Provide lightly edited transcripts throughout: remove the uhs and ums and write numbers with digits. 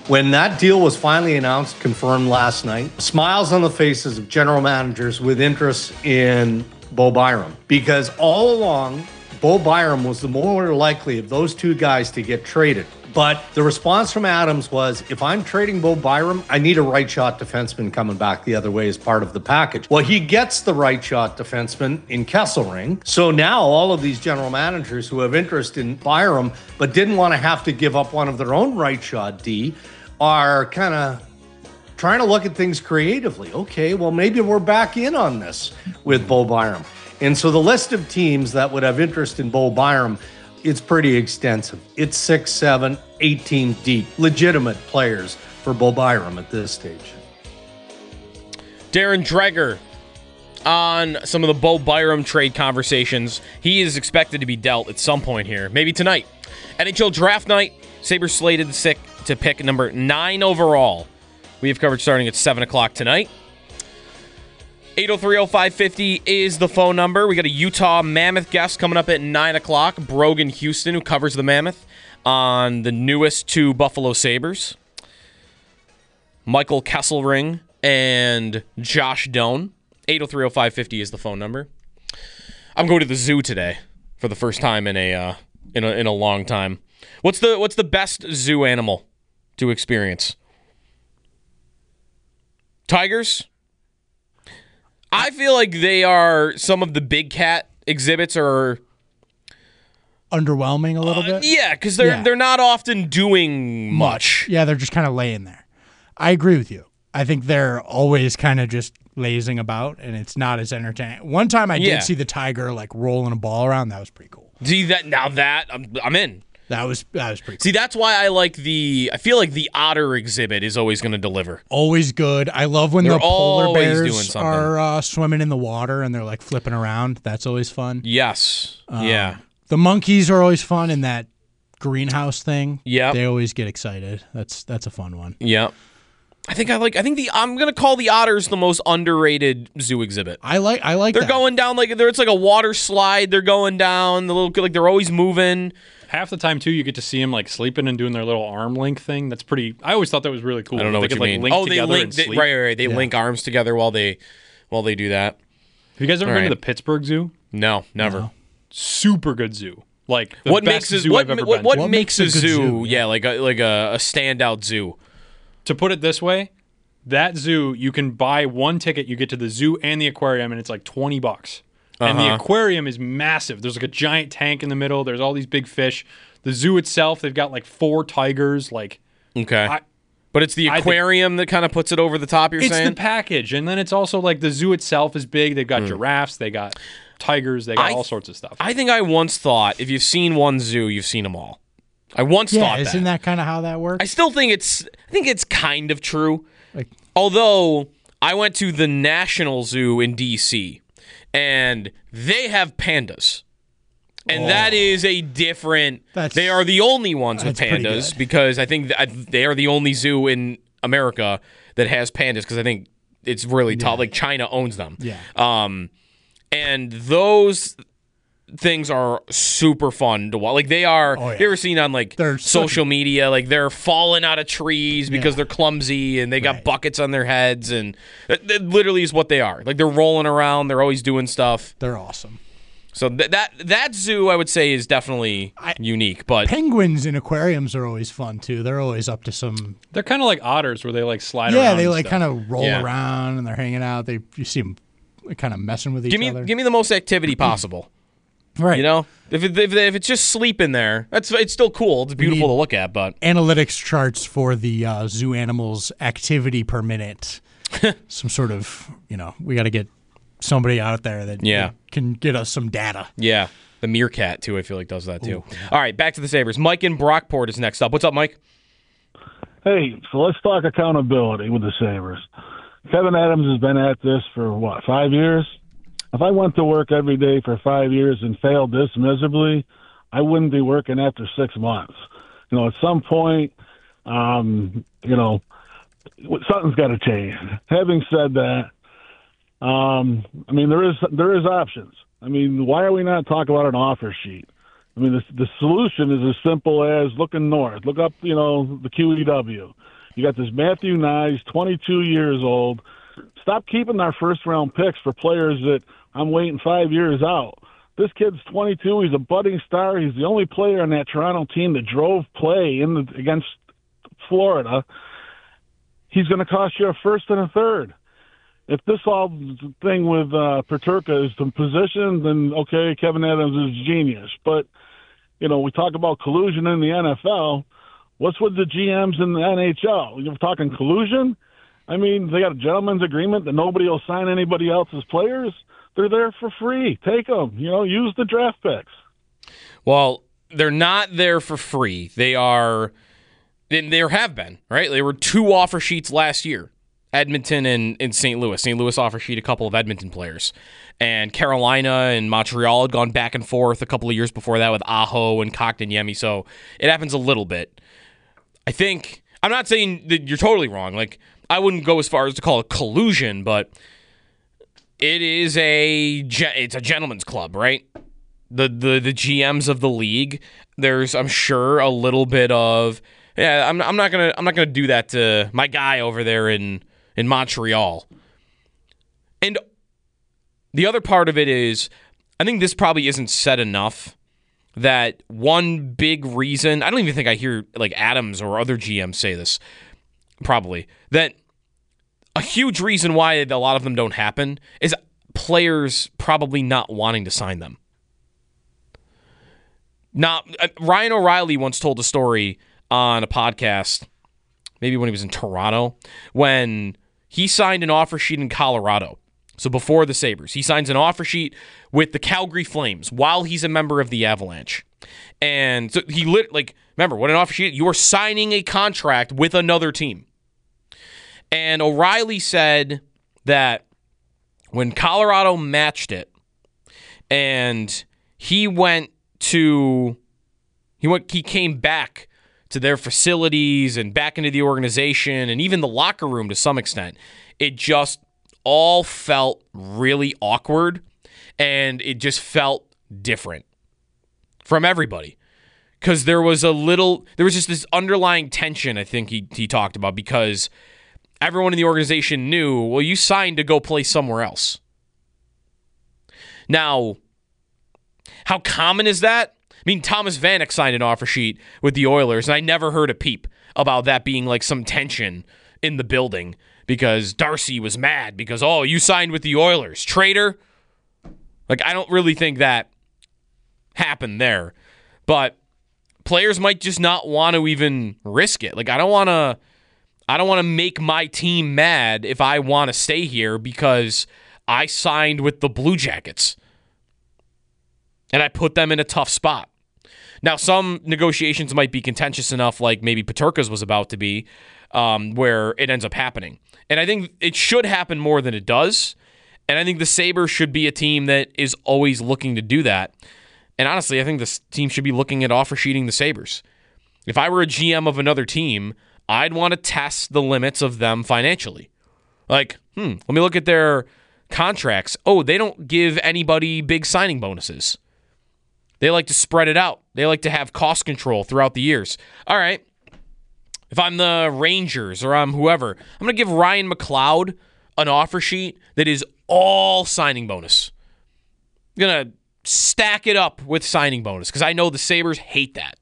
When that deal was finally announced, confirmed last night, smiles on the faces of general managers with interest in Bo Byram. Because all along, Bo Byram was the more likely of those two guys to get traded. But the response from Adams was, if I'm trading Bo Byram, I need a right shot defenseman coming back the other way as part of the package. Well, he gets the right shot defenseman in Kesselring. So now all of these general managers who have interest in Byram but didn't want to have to give up one of their own right shot D are kind of trying to look at things creatively. Okay, well, maybe we're back in on this with Bo Byram. And so the list of teams that would have interest in Bo Byram, it's pretty extensive. It's 6, 7, 18 deep. Legitimate players for Bo Byram at this stage. Darren Dreger on some of the Bo Byram trade conversations. He is expected to be dealt at some point here, maybe tonight. NHL Draft Night, Sabres slated to pick number 9 overall. We have coverage starting at 7 o'clock tonight. 803-0550 is the phone number. We got a Utah Mammoth guest coming up at 9 o'clock. Brogan Houston, who covers the Mammoth on the newest 2 Buffalo Sabres. Michael Kesselring and Josh Doan. 803-0550 is the phone number. I'm going to the zoo today for the first time in a long time. What's the best zoo animal to experience? Tigers? I feel like they are, some of the big cat exhibits are underwhelming a little bit. Yeah, because they're not often doing much. Yeah, they're just kind of laying there. I agree with you. I think they're always kind of just lazing about, and it's not as entertaining. One time I did see the tiger like rolling a ball around. That was pretty cool. See that now? That I'm in. That was pretty cool. See, that's why I feel like the otter exhibit is always going to deliver. Always good. I love when the polar bears are swimming in the water and they're like flipping around. That's always fun. Yes. Yeah. The monkeys are always fun in that greenhouse thing. Yeah. They always get excited. That's a fun one. Yeah. I'm gonna call the otters the most underrated zoo exhibit. I like they're going down it's like a water slide. They're going down they're always moving. Half the time too, you get to see them like sleeping and doing their little arm link thing. That's pretty. I always thought that was really cool. I don't know what you mean. They link. Right. They link arms together while they do that. Have you guys ever been to the Pittsburgh Zoo? No, never. No. Super good zoo. Like what makes a zoo? What makes a zoo? Yeah, like a standout zoo. To put it this way, that zoo, you can buy one ticket, you get to the zoo and the aquarium, and it's like $20. And the aquarium is massive. There's like a giant tank in the middle. There's all these big fish. The zoo itself, they've got like 4 tigers. But it's the aquarium that kind of puts it over the top, you're saying? It's the package. And then it's also like the zoo itself is big. They've got giraffes. They got tigers. They got all sorts of stuff. I think I once thought if you've seen one zoo, you've seen them all. I once thought that. Isn't that kind of how that works? I still think it's kind of true. Although I went to the National Zoo in D.C. and they have pandas. And that is a different... They are the only ones with pandas because I think they are the only zoo in America that has pandas because I think it's really tough. Like China owns them. Yeah. And those things are super fun to watch. Like they are, you ever seen on like social media, like they're falling out of trees because they're clumsy and they got buckets on their heads and it literally is what they are. Like they're rolling around, they're always doing stuff. They're awesome. So that zoo I would say is definitely unique. But penguins in aquariums are always fun too. They're always up to some. They're kind of like otters where they like slide around. Yeah, they like kind of roll around and they're hanging out. You see them kind of messing with each other. Give me the most activity possible. Right. You know, if it's just sleeping there, it's still cool. It's beautiful to look at, but analytics charts for the zoo animals activity per minute. Some sort of, we got to get somebody out there that can get us some data. Yeah. The meerkat too, I feel like does that too. Ooh, yeah. All right, back to the Sabres. Mike in Brockport is next up. What's up, Mike? Hey, so let's talk accountability with the Sabres. Kevin Adams has been at this for 5 years? If I went to work every day for 5 years and failed this miserably, I wouldn't be working after 6 months. At some point, something's got to change. Having said that, there is options. Why are we not talking about an offer sheet? The solution is as simple as looking north. Look up, the QEW. You got this Matthew Nyes, 22 years old. Stop keeping our first-round picks for players that I'm waiting 5 years out. This kid's 22. He's a budding star. He's the only player on that Toronto team that drove play against Florida. He's going to cost you a first and a third. If this all thing with Peterka is the position, then okay, Kevin Adams is genius. But, we talk about collusion in the NFL. What's with the GMs in the NHL? You're talking collusion? I mean, they got a gentleman's agreement that nobody will sign anybody else's players. They're there for free. Take them. Use the draft picks. Well, they're not there for free. They are, and there have been, right? There were 2 offer sheets last year, Edmonton and St. Louis. St. Louis offer sheet a couple of Edmonton players. And Carolina and Montreal had gone back and forth a couple of years before that with Aho and Kotkaniemi. So it happens a little bit. I think, I'm not saying that you're totally wrong. Like, I wouldn't go as far as to call it collusion, but it's a gentleman's club, right? The GMs of the league. There's, I'm sure, a little bit of, I'm not gonna do that to my guy over there in Montreal. And the other part of it is, I think this probably isn't said enough, that one big reason, I don't even think I hear like Adams or other GMs say this, probably, that a huge reason why a lot of them don't happen is players probably not wanting to sign them. Now, Ryan O'Reilly once told a story on a podcast, maybe when he was in Toronto, when he signed an offer sheet in Colorado. So before the Sabres, he signs an offer sheet with the Calgary Flames while he's a member of the Avalanche. And so he remember, what an offer sheet, you are signing a contract with another team. And O'Reilly said that when Colorado matched it, and he came back to their facilities and back into the organization and even the locker room to some extent, it just all felt really awkward, and it just felt different from everybody. Because there was just this underlying tension, I think he talked about, because everyone in the organization knew, well, you signed to go play somewhere else. Now, how common is that? I mean, Thomas Vanek signed an offer sheet with the Oilers, and I never heard a peep about that being like some tension in the building because Darcy was mad because, oh, you signed with the Oilers. Traitor? Like, I don't really think that happened there. But players might just not want to even risk it. Like, I don't want to make my team mad if I want to stay here because I signed with the Blue Jackets and I put them in a tough spot. Now, some negotiations might be contentious enough, like maybe Peterka's was about to be, where it ends up happening. And I think it should happen more than it does. And I think the Sabres should be a team that is always looking to do that. And honestly, I think this team should be looking at offer sheeting the Sabres. If I were a GM of another team, I'd want to test the limits of them financially. Like, let me look at their contracts. Oh, they don't give anybody big signing bonuses. They like to spread it out. They like to have cost control throughout the years. All right. If I'm the Rangers or I'm whoever, I'm going to give Ryan McLeod an offer sheet that is all signing bonus. I'm going to stack it up with signing bonus because I know the Sabres hate that.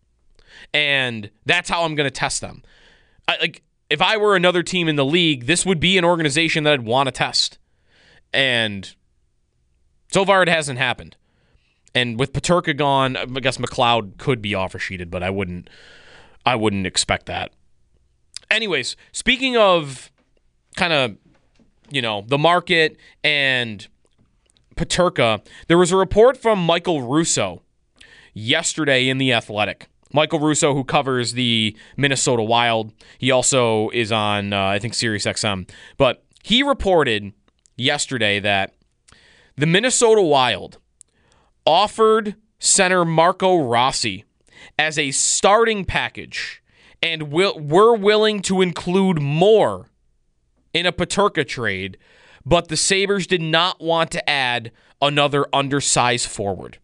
And that's how I'm going to test them. If I were another team in the league, this would be an organization that I'd want to test. And so far it hasn't happened. And with Peterka gone, I guess McLeod could be offer sheeted, but I wouldn't expect that. Anyways, speaking of kind of, the market and Peterka, there was a report from Michael Russo yesterday in The Athletic. Michael Russo, who covers the Minnesota Wild. He also is on, I think, SiriusXM. But he reported yesterday that the Minnesota Wild offered center Marco Rossi as a starting package and were willing to include more in a Peterka trade, but the Sabres did not want to add another undersized forward.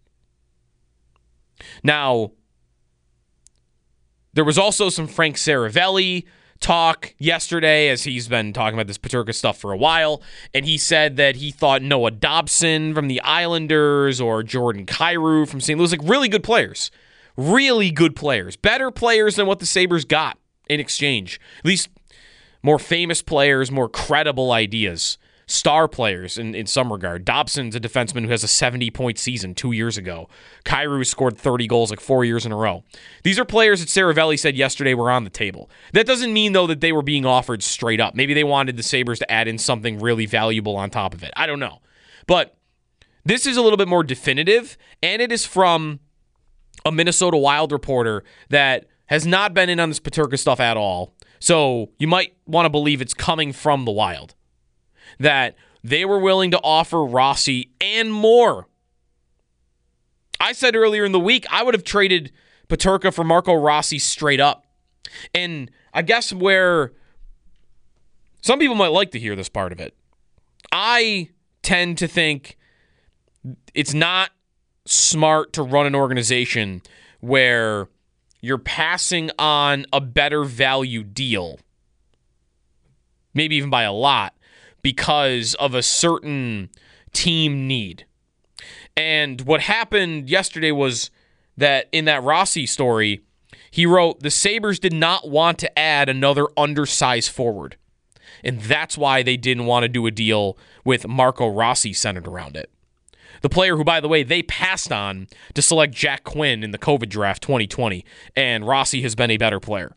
Now, there was also some Frank Saravelli talk yesterday, as he's been talking about this Peterka stuff for a while, and he said that he thought Noah Dobson from the Islanders or Jordan Kyrou from St. Louis, like really good players. Really good players. Better players than what the Sabres got in exchange. At least more famous players, more credible ideas. Star players in some regard. Dobson's a defenseman who has a 70-point season 2 years ago. Kyrou scored 30 goals like 4 years in a row. These are players that Saravelli said yesterday were on the table. That doesn't mean, though, that they were being offered straight up. Maybe they wanted the Sabres to add in something really valuable on top of it. I don't know. But this is a little bit more definitive, and it is from a Minnesota Wild reporter that has not been in on this Peterka stuff at all. So you might want to believe it's coming from the Wild. That they were willing to offer Rossi and more. I said earlier in the week, I would have traded Peterka for Marco Rossi straight up. And I guess where some people might like to hear this part of it, I tend to think it's not smart to run an organization where you're passing on a better value deal, maybe even by a lot, because of a certain team need. And what happened yesterday was that in that Rossi story, he wrote, the Sabres did not want to add another undersized forward. And that's why they didn't want to do a deal with Marco Rossi centered around it. The player who, by the way, they passed on to select Jack Quinn in the COVID draft 2020. And Rossi has been a better player.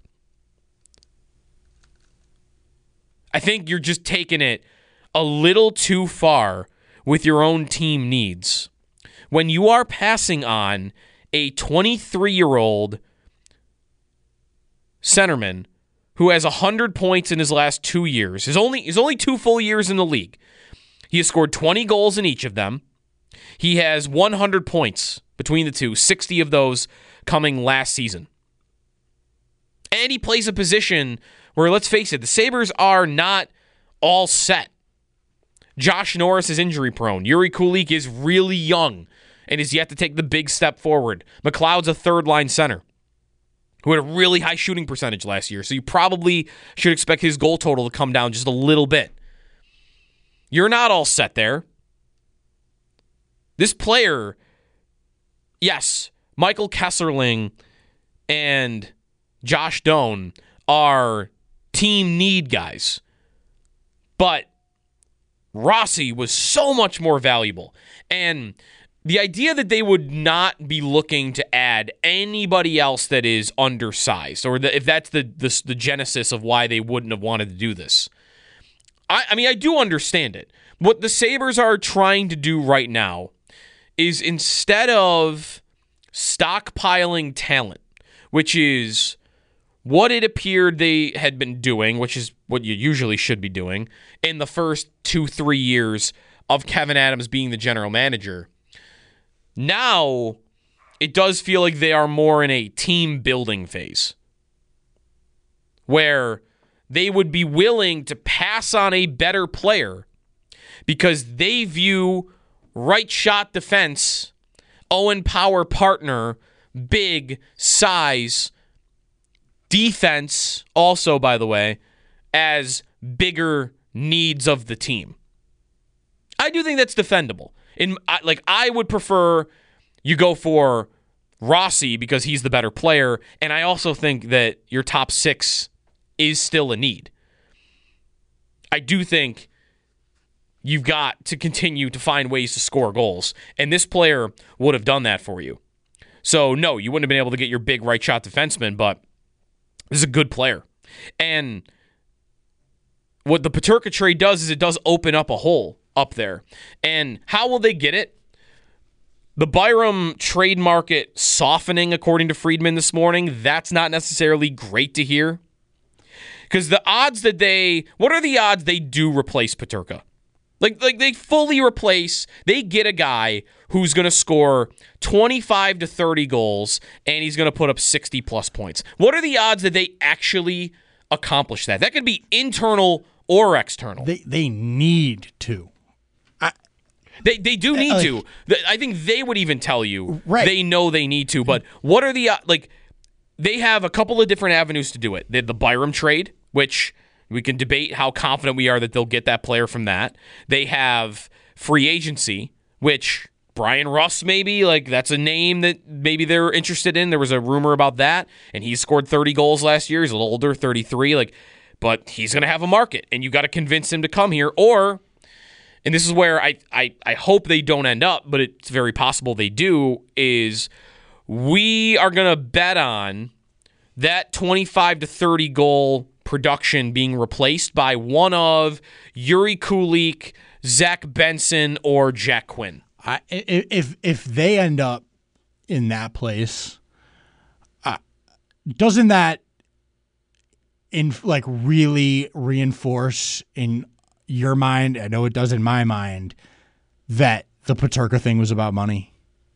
I think you're just taking it a little too far with your own team needs when you are passing on a 23-year-old centerman who has 100 points in his last 2 years. His only 2 full years in the league. He has scored 20 goals in each of them. He has 100 points between the two, 60 of those coming last season. And he plays a position where, let's face it, the Sabres are not all set. Josh Norris is injury prone. Yuri Kulik is really young and is yet to take the big step forward. McLeod's a third-line center who had a really high shooting percentage last year, so you probably should expect his goal total to come down just a little bit. You're not all set there. This player, yes, Michael Kesserling and Josh Doan are team need guys, but Rossi was so much more valuable. And the idea that they would not be looking to add anybody else that is undersized, or if that's the genesis of why they wouldn't have wanted to do this. I mean, I do understand it. What the Sabres are trying to do right now is, instead of stockpiling talent, which is what it appeared they had been doing, which is what you usually should be doing, in the first 2-3 years of Kevin Adams being the general manager, now it does feel like they are more in a team building phase where they would be willing to pass on a better player because they view right shot defense, Owen Power partner, big size, defense also, by the way, as bigger needs of the team. I do think that's defendable. I would prefer you go for Rossi because he's the better player, and I also think that your top 6 is still a need. I do think you've got to continue to find ways to score goals, and this player would have done that for you. So, no, you wouldn't have been able to get your big right shot defenseman, but this is a good player. And what the Peterka trade does is it does open up a hole up there. And how will they get it? The Byram trade market softening, according to Friedman this morning, that's not necessarily great to hear. Because the odds that what are the odds they do replace Peterka? Like they fully replace, they get a guy who's going to score 25 to 30 goals and he's going to put up 60 plus points. What are the odds that they actually accomplish that? That could be internal or external. They need to. They do need to. I think they would even tell you they know they need to. But what are the they have a couple of different avenues to do it. They have the Byram trade, which we can debate how confident we are that they'll get that player from that. They have free agency, which Brian Russ maybe, like that's a name that maybe they're interested in. There was a rumor about that, and he scored 30 goals last year. He's a little older, 33, but he's going to have a market, and you got to convince him to come here. Or, and this is where I hope they don't end up, but it's very possible they do, is we are going to bet on that 25 to 30 goal production being replaced by one of Yuri Kulik, Zach Benson, or Jack Quinn. If they end up in that place, doesn't that really reinforce in your mind? I know it does in my mind that the Peterka thing was about money.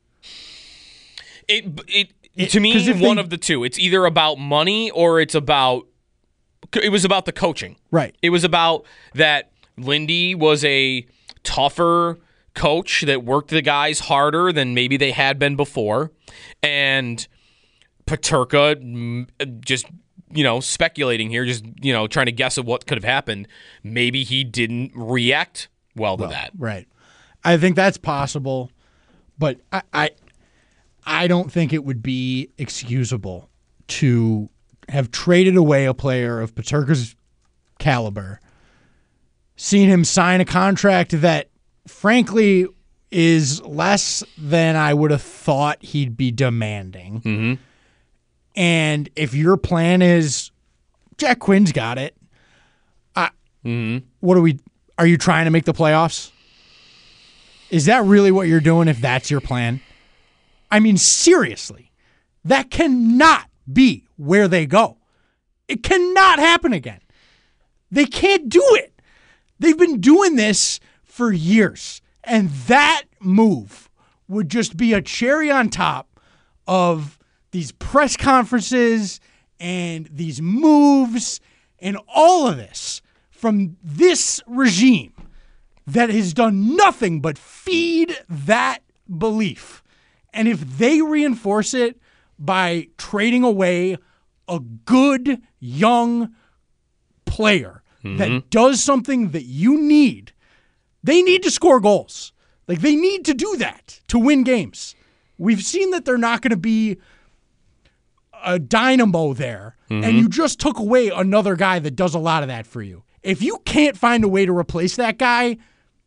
To me, one of the two. It's either about money or it was about the coaching. Right. It was about that Lindy was a tougher coach that worked the guys harder than maybe they had been before. And Peterka, just, speculating here, just, trying to guess at what could have happened. Maybe he didn't react well to that. Right. I think that's possible, but I don't think it would be excusable to have traded away a player of Peterka's caliber, seen him sign a contract that, frankly, is less than I would have thought he'd be demanding. Mm-hmm. And if your plan is Jack Quinn's got it, what are you trying to make the playoffs? Is that really what you're doing if that's your plan? I mean, seriously, that cannot be where they go. It cannot happen again. They can't do it. They've been doing this for years, and that move would just be a cherry on top of these press conferences and these moves and all of this from this regime that has done nothing but feed that belief. And if they reinforce it by trading away a good young player that does something that you need, they need to score goals. Like, they need to do that to win games. We've seen that they're not going to be a dynamo there, and you just took away another guy that does a lot of that for you. If you can't find a way to replace that guy,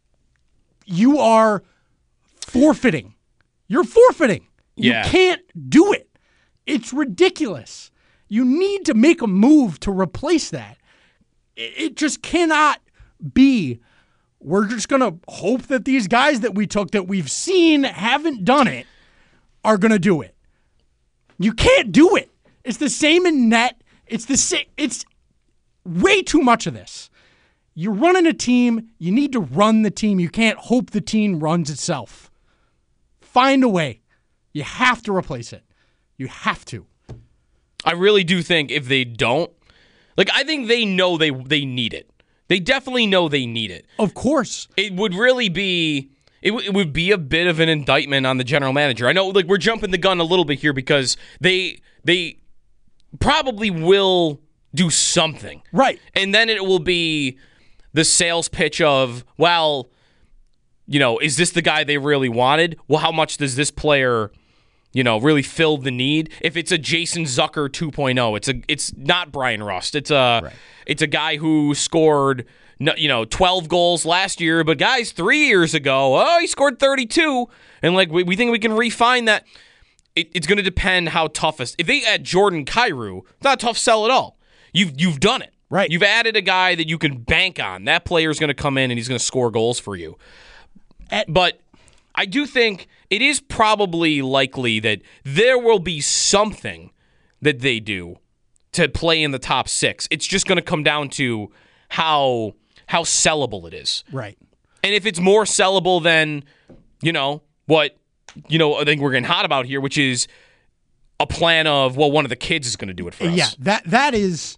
you are forfeiting. You're forfeiting. Yeah. You can't do it. It's ridiculous. You need to make a move to replace that. It just cannot be, we're just going to hope that these guys that we took that we've seen haven't done it are going to do it. You can't do it. It's the same in net. It's the same. It's way too much of this. You're running a team. You need to run the team. You can't hope the team runs itself. Find a way. You have to replace it. You have to. I really do think if they don't, I think they know they need it. They definitely know they need it. Of course. It would really be, it would be a bit of an indictment on the general manager. I know, we're jumping the gun a little bit here because they probably will do something. Right. And then it will be the sales pitch of, well, is this the guy they really wanted? Well, how much does this player, really fill the need? If it's a Jason Zucker 2.0, it's not Brian Rust. It's a guy who scored 12 goals last year, but guys, 3 years ago, he scored 32, and we think we can refine that. It's going to depend how tough. If they add Jordan Kyrou, it's not a tough sell at all. You've done it. Right. You've added a guy that you can bank on. That player is going to come in and he's going to score goals for you. But I do think it is probably likely that there will be something that they do to play in the top six. It's just going to come down to how sellable it is. Right. And if it's more sellable than, what, I think we're getting hot about here, which is a plan of, one of the kids is going to do it for us. Yeah, that is,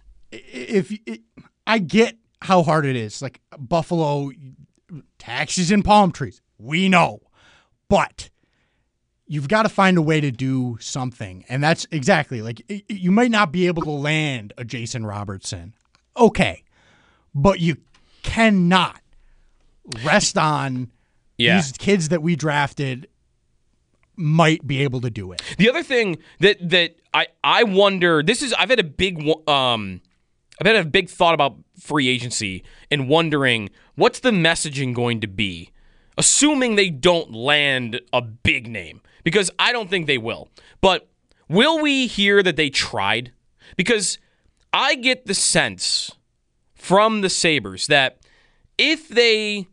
I get how hard it is. Like, Buffalo, taxes and palm trees. We know. But you've got to find a way to do something. And that's exactly, you might not be able to land a Jason Robertson. okay. But you cannot rest on these kids that we drafted might be able to do it. The other thing that I wonder, I've had a big thought about free agency and wondering what's the messaging going to be, assuming they don't land a big name, because I don't think they will. But will we hear that they tried? Because I get the sense from the Sabres that if they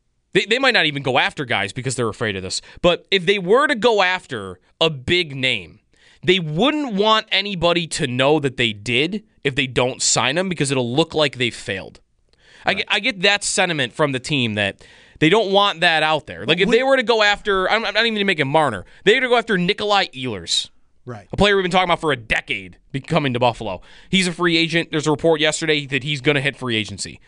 might not even go after guys because they're afraid of this, but if they were to go after a big name, they wouldn't want anybody to know that they did if they don't sign them, because it'll look like they failed. Right. I get that sentiment from the team that they don't want that out there. Like if they were to go after, I'm not even going to make it Marner, they were to go after Nikolai Ehlers. Right. A player we've been talking about for a decade coming to Buffalo. He's a free agent. There's a report yesterday that he's going to hit free agency.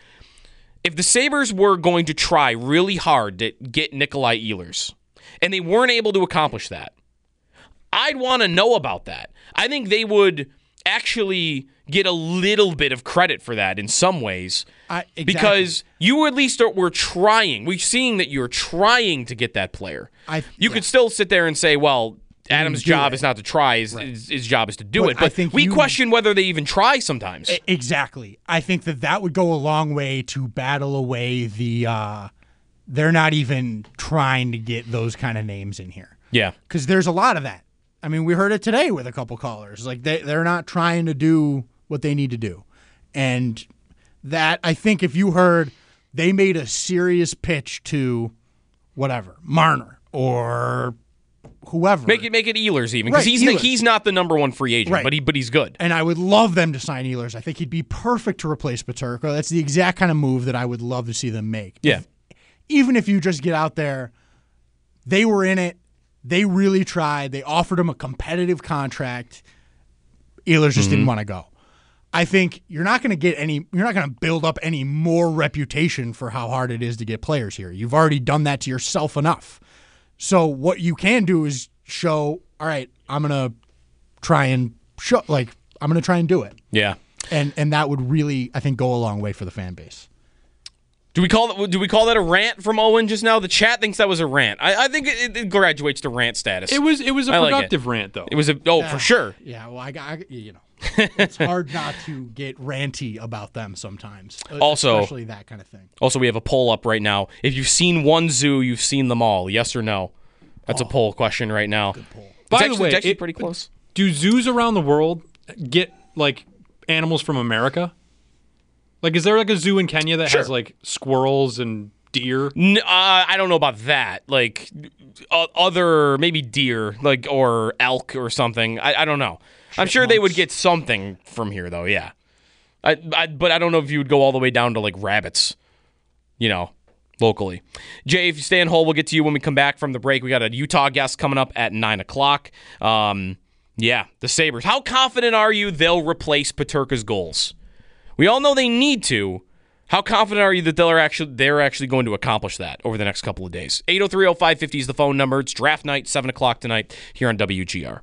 If the Sabres were going to try really hard to get Nikolai Ehlers, and they weren't able to accomplish that, I'd want to know about that. I think they would actually get a little bit of credit for that in some ways. Exactly. Because you at least were trying. We're seeing that you're trying to get that player. You could still sit there and say, well, Adams' job is not to try. His job is to do it. But we question whether they even try sometimes. Exactly. I think that would go a long way to battle away the they're not even trying to get those kind of names in here. Yeah. Because there's a lot of that. I mean, we heard it today with a couple callers. Like they're not trying to do what they need to do. And that, I think if you heard they made a serious pitch to whatever, Marner or whoever. Make it Ehlers even, because he's not the number one free agent, but he's good. And I would love them to sign Ehlers. I think he'd be perfect to replace Peterka. That's the exact kind of move that I would love to see them make. Yeah. Even if you just get out there, they were in it. They really tried. They offered him a competitive contract. Ehlers just didn't want to go. I think you're not going to build up any more reputation for how hard it is to get players here. You've already done that to yourself enough. So what you can do is show, all right, I'm going to try and do it. Yeah. And that would really, I think, go a long way for the fan base. Do we call that a rant from Owen just now? The chat thinks that was a rant. I think it graduates to rant status. It was a productive rant, though. It was for sure. Yeah, well, it's hard not to get ranty about them sometimes. Also, especially that kind of thing. Also, we have a poll up right now. If you've seen one zoo, you've seen them all. Yes or no? That's a poll question right now. Good poll. By the way, it's actually pretty close. Do zoos around the world get like animals from America? Like, is there like a zoo in Kenya that has like squirrels and deer? I don't know about that. Like other maybe deer, like or elk or something. I don't know. I'm sure they would get something from here though. Yeah, but I don't know if you would go all the way down to like rabbits. Locally. Jay, if you stay on hold, we'll get to you when we come back from the break. We got a Utah guest coming up at 9:00. The Sabres. How confident are you they'll replace Peterka's goals? We all know they need to. How confident are you that they're actually going to accomplish that over the next couple of days? 803-0550 is the phone number. It's draft night, 7 o'clock tonight here on WGR.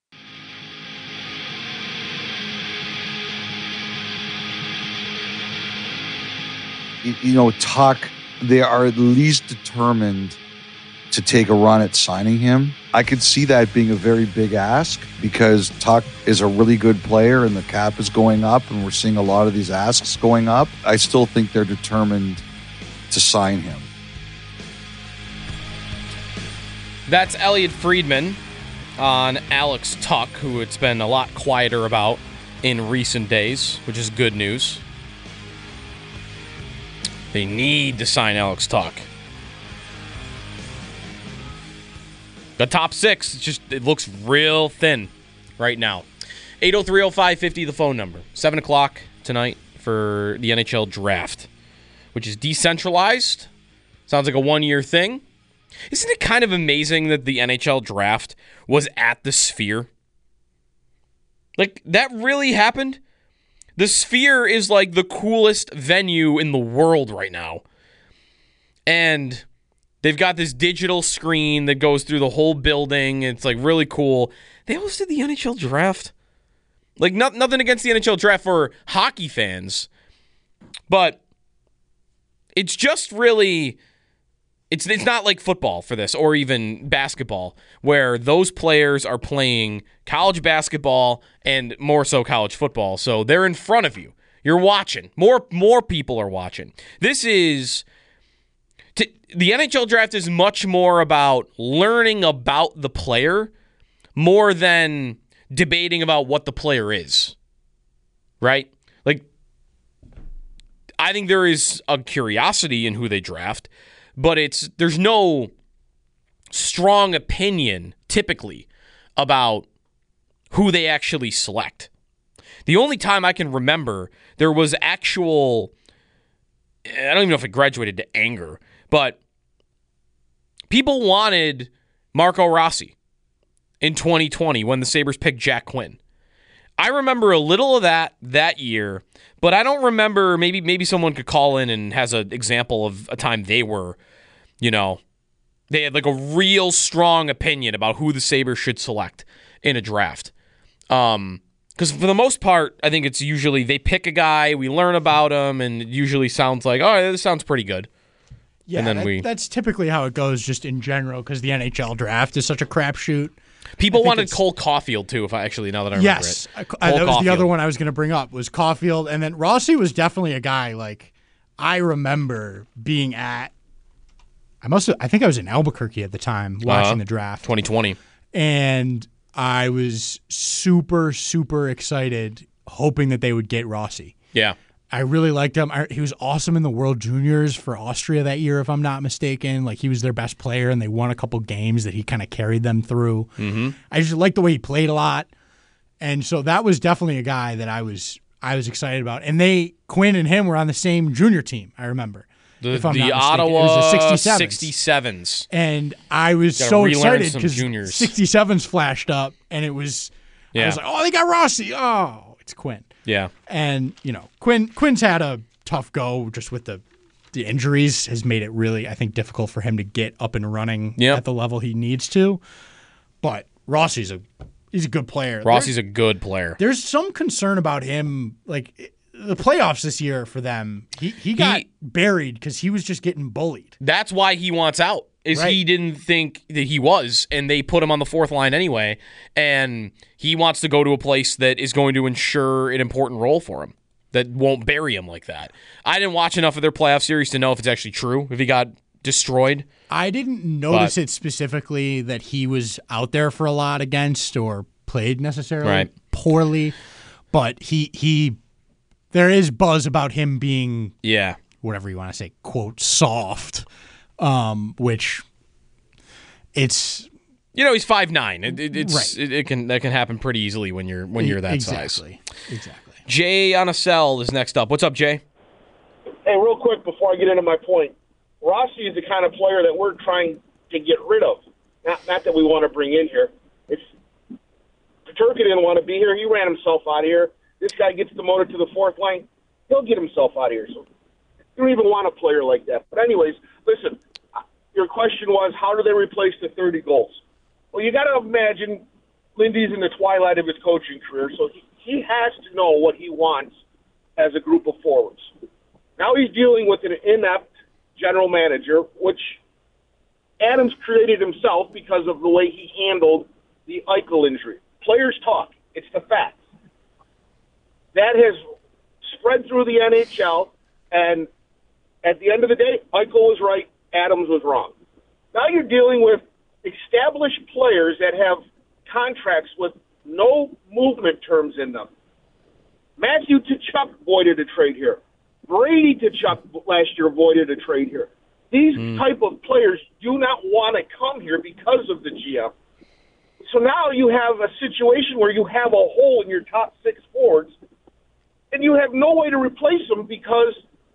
Tuch, they are at least determined to take a run at signing him. I could see that being a very big ask because Tuch is a really good player and the cap is going up and we're seeing a lot of these asks going up. I still think they're determined to sign him. That's Elliot Friedman on Alex Tuch, who it's been a lot quieter about in recent days, which is good news. They need to sign Alex Tuch. The top six, it looks real thin right now. 803-0550, the phone number. 7 o'clock tonight for the NHL draft, which is decentralized. Sounds like a one-year thing. Isn't it kind of amazing that the NHL draft was at the Sphere? Like, that really happened? The Sphere is like the coolest venue in the world right now. And they've got this digital screen that goes through the whole building. It's like really cool. They hosted the NHL draft. Like nothing against the NHL draft for hockey fans. But it's just really, it's not like football for this, or even basketball, where those players are playing college basketball and more so college football. So they're in front of you. You're watching. More people are watching. This is... The NHL draft is much more about learning about the player more than debating about what the player is. Right? Like, I think there is a curiosity in who they draft, but there's no strong opinion, typically, about who they actually select. The only time I can remember there was actual... I don't even know if it graduated to anger, but people wanted Marco Rossi in 2020 when the Sabres picked Jack Quinn. I remember a little of that year, but I don't remember, maybe someone could call in and has an example of a time they were, they had like a real strong opinion about who the Sabres should select in a draft. Because for the most part, I think it's usually they pick a guy, we learn about him, and it usually sounds like, oh, this sounds pretty good. Yeah, and then that's typically how it goes just in general because the NHL draft is such a crapshoot. People wanted Cole Caulfield, too, now that I remember yes, it. That was the other one I was going to bring up was Caulfield. And then Rossi was definitely a guy, like, I remember being at, I think I was in Albuquerque at the time watching the draft. 2020. And I was super, super excited, hoping that they would get Rossi. Yeah. I really liked him. He was awesome in the World Juniors for Austria that year, if I'm not mistaken. Like, he was their best player, and they won a couple games that he kind of carried them through. Mm-hmm. I just liked the way he played a lot. And so that was definitely a guy that I was excited about. And Quinn and him were on the same junior team, I remember. The Ottawa 67s. And I was so excited because 67s flashed up, and I was like, oh, they got Rossi. Oh, it's Quinn. Yeah. And, Quinn's had a tough go just with the injuries, has made it really, I think, difficult for him to get up and running at the level he needs to. But Rossi's he's a good player. Rossi's a good player. There's some concern about him, like the playoffs this year for them. He got buried because he was just getting bullied. That's why he wants out. He didn't think that he was, and they put him on the fourth line anyway, and he wants to go to a place that is going to ensure an important role for him, that won't bury him like that. I didn't watch enough of their playoff series to know if it's actually true, if he got destroyed. I didn't notice it specifically that he was out there for a lot against or played necessarily poorly, but there is buzz about him being whatever you want to say, quote, soft. Which it's he's 5'9". That can happen pretty easily when you're that size. Exactly. Jay on a cell is next up. What's up, Jay? Hey, real quick before I get into my point, Rossi is the kind of player that we're trying to get rid of. Not that we want to bring in here. It's Turkey didn't want to be here. He ran himself out of here. This guy gets demoted to the fourth line. He'll get himself out of here. So you don't even want a player like that. But anyways, listen. Your question was, how do they replace the 30 goals? Well, you got to imagine Lindy's in the twilight of his coaching career, so he has to know what he wants as a group of forwards. Now he's dealing with an inept general manager, which Adams created himself because of the way he handled the Eichel injury. Players talk. It's the facts. That has spread through the NHL, and at the end of the day, Eichel was right. Adams was wrong. Now you're dealing with established players that have contracts with no movement terms in them. Matthew Tkachuk voided a trade here. Brady Tkachuk last year voided a trade here. These type of players do not want to come here because of the GM. So now you have a situation where you have a hole in your top six forwards, and you have no way to replace them because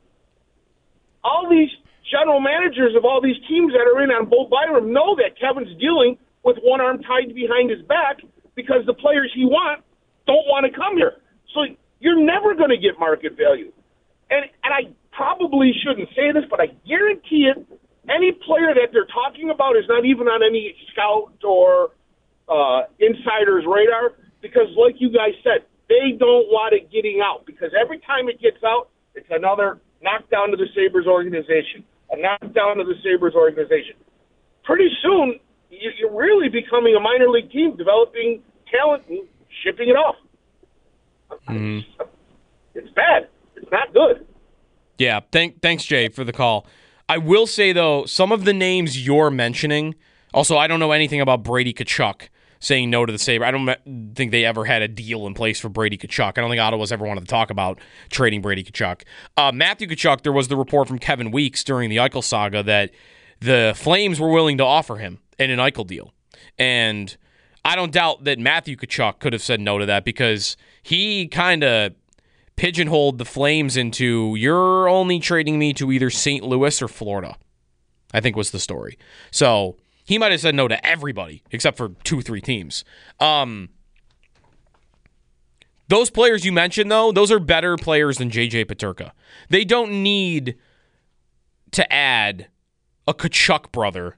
all these general managers of all these teams that are in on Bo Byram know that Kevin's dealing with one arm tied behind his back because the players he wants don't want to come here. So you're never going to get market value. And I probably shouldn't say this, but I guarantee it, any player that they're talking about is not even on any scout or insider's radar because, like you guys said, they don't want it getting out because every time it gets out, It's another knockdown to the Sabres organization, a knockdown to the Sabres organization. Pretty soon, you're really becoming a minor league team, developing talent and shipping it off. It's bad. It's not good. Yeah, thanks, Jay, for the call. I will say, though, some of the names you're mentioning, also, I don't know anything about Brady Tkachuk saying no to the Sabres. I don't think they ever had a deal in place for Brady Tkachuk. I don't think Ottawa's ever wanted to talk about trading Brady Tkachuk. Matthew Tkachuk, there was the report from Kevin Weeks during the Eichel saga that the Flames were willing to offer him in an Eichel deal. And I don't doubt that Matthew Tkachuk could have said no to that because he kind of pigeonholed the Flames into, you're only trading me to either St. Louis or Florida, I think was the story. So he might have said no to everybody except for 2-3 teams. Those players you mentioned, though, those are better players than J.J. Peterka. They don't need to add a Tkachuk brother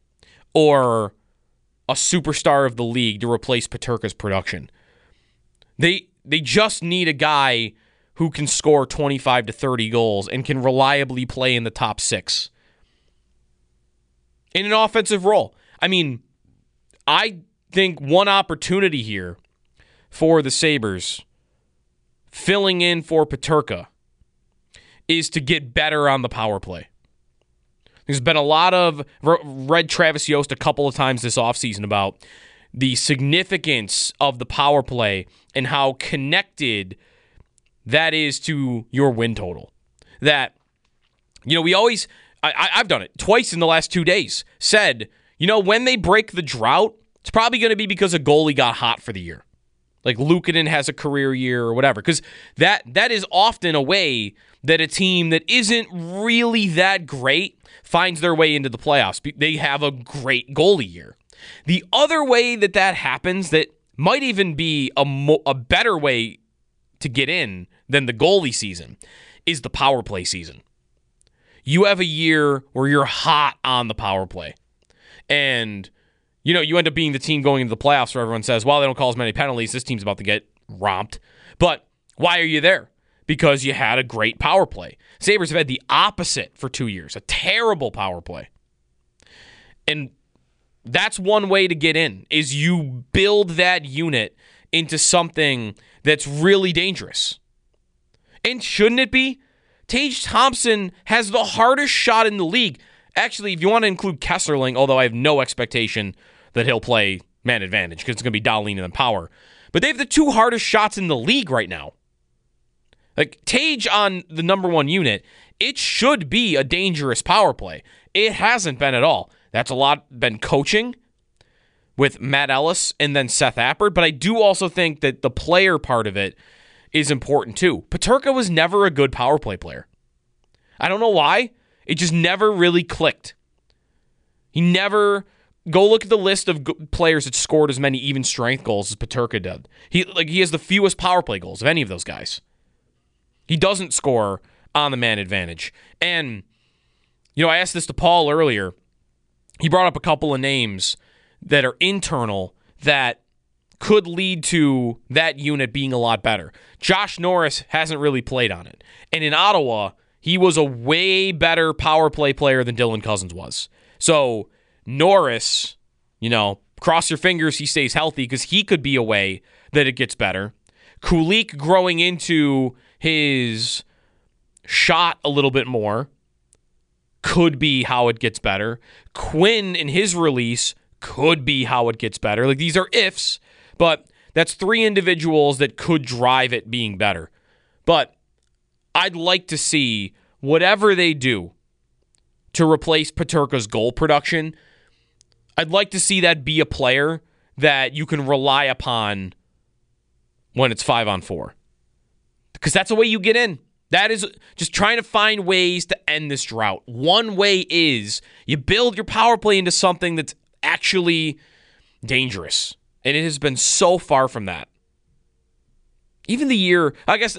or a superstar of the league to replace Peterka's production. They just need a guy who can score 25 to 30 goals and can reliably play in the top 6 in an offensive role. I mean, I think one opportunity here for the Sabres filling in for Peterka is to get better on the power play. There's been a lot of read Travis Yost a couple of times this offseason about the significance of the power play and how connected that is to your win total. That, we always, I've done it twice in the last 2 days, said, when they break the drought, it's probably going to be because a goalie got hot for the year. Like Luukkonen has a career year or whatever. Because that is often a way that a team that isn't really that great finds their way into the playoffs. They have a great goalie year. The other way that happens, that might even be a better way to get in than the goalie season, is the power play season. You have a year where you're hot on the power play. And, you end up being the team going into the playoffs where everyone says, well, they don't call as many penalties. This team's about to get romped. But why are you there? Because you had a great power play. Sabres have had the opposite for 2 years, a terrible power play. And that's one way to get in, is you build that unit into something that's really dangerous. And shouldn't it be? Tage Thompson has the hardest shot in the league. Actually, if you want to include Kesselring, although I have no expectation that he'll play man advantage because it's going to be Dahlin and Power. But they have the 2 hardest shots in the league right now. Like, Tage on the number 1 unit, it should be a dangerous power play. It hasn't been at all. That's a lot been coaching with Matt Ellis and then Seth Appert, but I do also think that the player part of it is important too. Peterka was never a good power play player. I don't know why. It just never really clicked. He never... Go look at the list of players that scored as many even strength goals as Peterka did. He has the fewest power play goals of any of those guys. He doesn't score on the man advantage. And, I asked this to Paul earlier. He brought up a couple of names that are internal that could lead to that unit being a lot better. Josh Norris hasn't really played on it. And in Ottawa, he was a way better power play player than Dylan Cousins was. So Norris, cross your fingers he stays healthy because he could be a way that it gets better. Kulich growing into his shot a little bit more could be how it gets better. Quinn in his release could be how it gets better. Like, these are ifs, but that's 3 individuals that could drive it being better. But I'd like to see whatever they do to replace Peterka's goal production. I'd like to see that be a player that you can rely upon when it's 5-on-4. Because that's the way you get in. That is just trying to find ways to end this drought. One way is you build your power play into something that's actually dangerous. And it has been so far from that. Even the year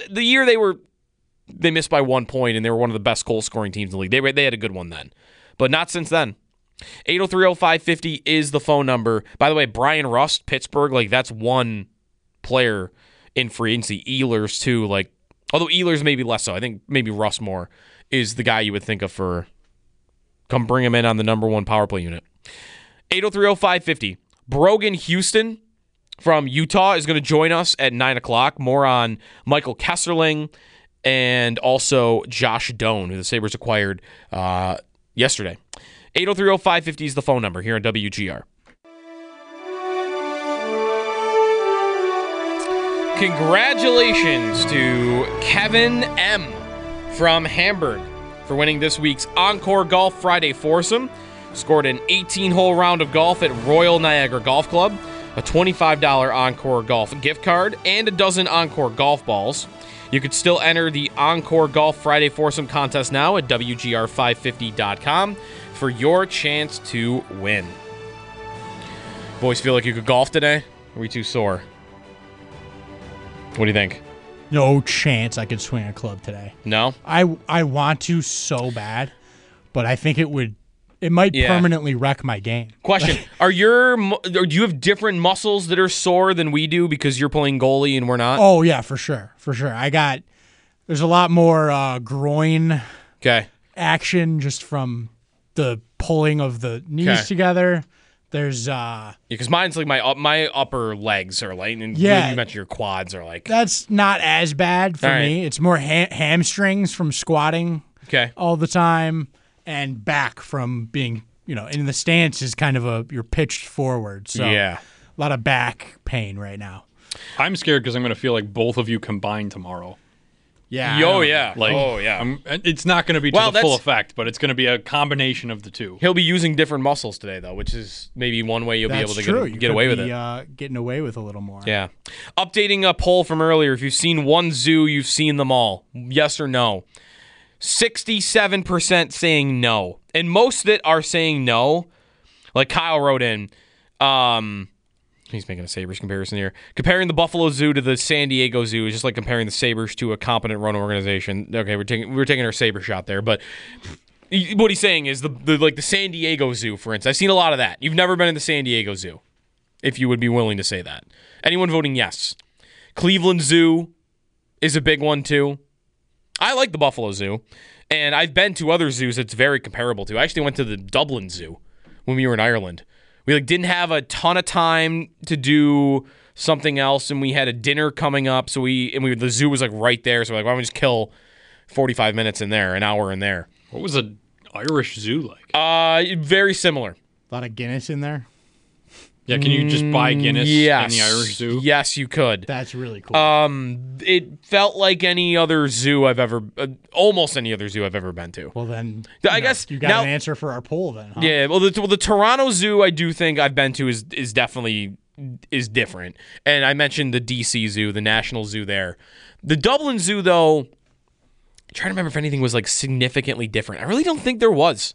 they missed by 1 point and they were one of the best goal-scoring teams in the league. They had a good one then. But not since then. 803-0550 is the phone number. By the way, Brian Rust, Pittsburgh, that's one player in free agency. Ehlers, too. Although Ehlers maybe less so. I think maybe Russ Moore is the guy you would think of for come bring him in on the number one power play unit. 803-0550. Brogan Houston from Utah is going to join us at 9 o'clock. More on Michael Kesselring and also Josh Doan, who the Sabres acquired yesterday. 803-0550 is the phone number here on WGR. Congratulations to Kevin M. from Hamburg for winning this week's Encore Golf Friday foursome. Scored an 18-hole round of golf at Royal Niagara Golf Club, a $25 Encore Golf gift card, and a dozen Encore golf balls. You could still enter the Encore Golf Friday foursome contest now at WGR550.com for your chance to win. Boys, feel like you could golf today? Or are we too sore? What do you think? No chance I could swing a club today. No? I want to so bad, but I think it might permanently wreck my game. Question: do you have different muscles that are sore than we do because you're playing goalie and we're not? Oh yeah, for sure. There's a lot more groin action just from the pulling of the knees together. There's because mine's like my upper legs are like, and you mentioned your quads are like. That's not as bad for me. It's more hamstrings from squatting all the time, and back from being in the stance is kind of you're pitched forward. So a lot of back pain right now. I'm scared because I'm going to feel like both of you combined tomorrow. Yeah. It's not going to be to the full effect, but it's going to be a combination of the two. He'll be using different muscles today, though, which is maybe one way you'll be able to get away with it. Getting away with a little more. Yeah. Updating a poll from earlier. If you've seen one zoo, you've seen them all. Yes or no? 67% saying no. And most that are saying no, like Kyle wrote in, he's making a Sabres comparison here. Comparing the Buffalo Zoo to the San Diego Zoo is just like comparing the Sabres to a competent run organization. Okay, we're taking our Sabre shot there, but what he's saying is the San Diego Zoo, for instance. I've seen a lot of that. You've never been in the San Diego Zoo, if you would be willing to say that. Anyone voting yes? Cleveland Zoo is a big one too. I like the Buffalo Zoo, and I've been to other zoos it's very comparable to. I actually went to the Dublin Zoo when we were in Ireland. We didn't have a ton of time to do something else, and we had a dinner coming up. So the zoo was right there. So why don't we just kill 45 minutes in there, an hour in there? What was an Irish zoo like? Very similar. A lot of Guinness in there. Yeah, can you just buy Guinness in the Irish zoo? Yes, you could. That's really cool. It felt like any other zoo almost any other zoo I've ever been to. Well, then I guess you got an answer for our poll then. Huh? Yeah. Well, the Toronto Zoo I do think I've been to is definitely different. And I mentioned the DC Zoo, the National Zoo there. The Dublin Zoo though, I'm trying to remember if anything was significantly different. I really don't think there was.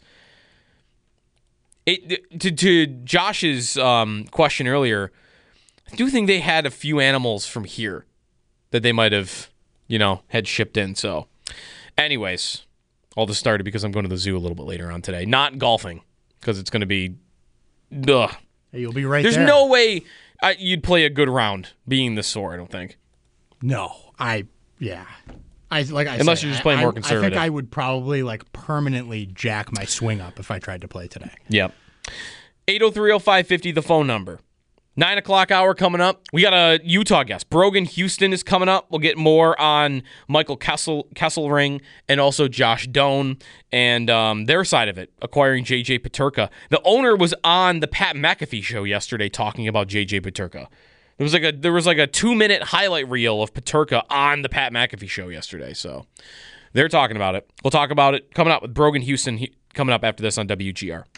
To Josh's question earlier, I do think they had a few animals from here that they might have, had shipped in. So, anyways, all this started because I'm going to the zoo a little bit later on today. Not golfing, because it's going to be, ugh. You'll be right there. There's no way you'd play a good round being this sore, I don't think. No, unless you're just playing more conservative. I think I would probably permanently jack my swing up if I tried to play today. Yep. 803-0550, the phone number. 9 o'clock hour coming up. We got a Utah guest. Brogan Houston is coming up. We'll get more on Michael Kesselring and also Josh Doan and their side of it, acquiring J.J. Peterka. The owner was on the Pat McAfee show yesterday talking about J.J. Peterka. There was a 2-minute highlight reel of Peterka on the Pat McAfee show yesterday. So they're talking about it. We'll talk about it coming up with Brogan Houston coming up after this on WGR.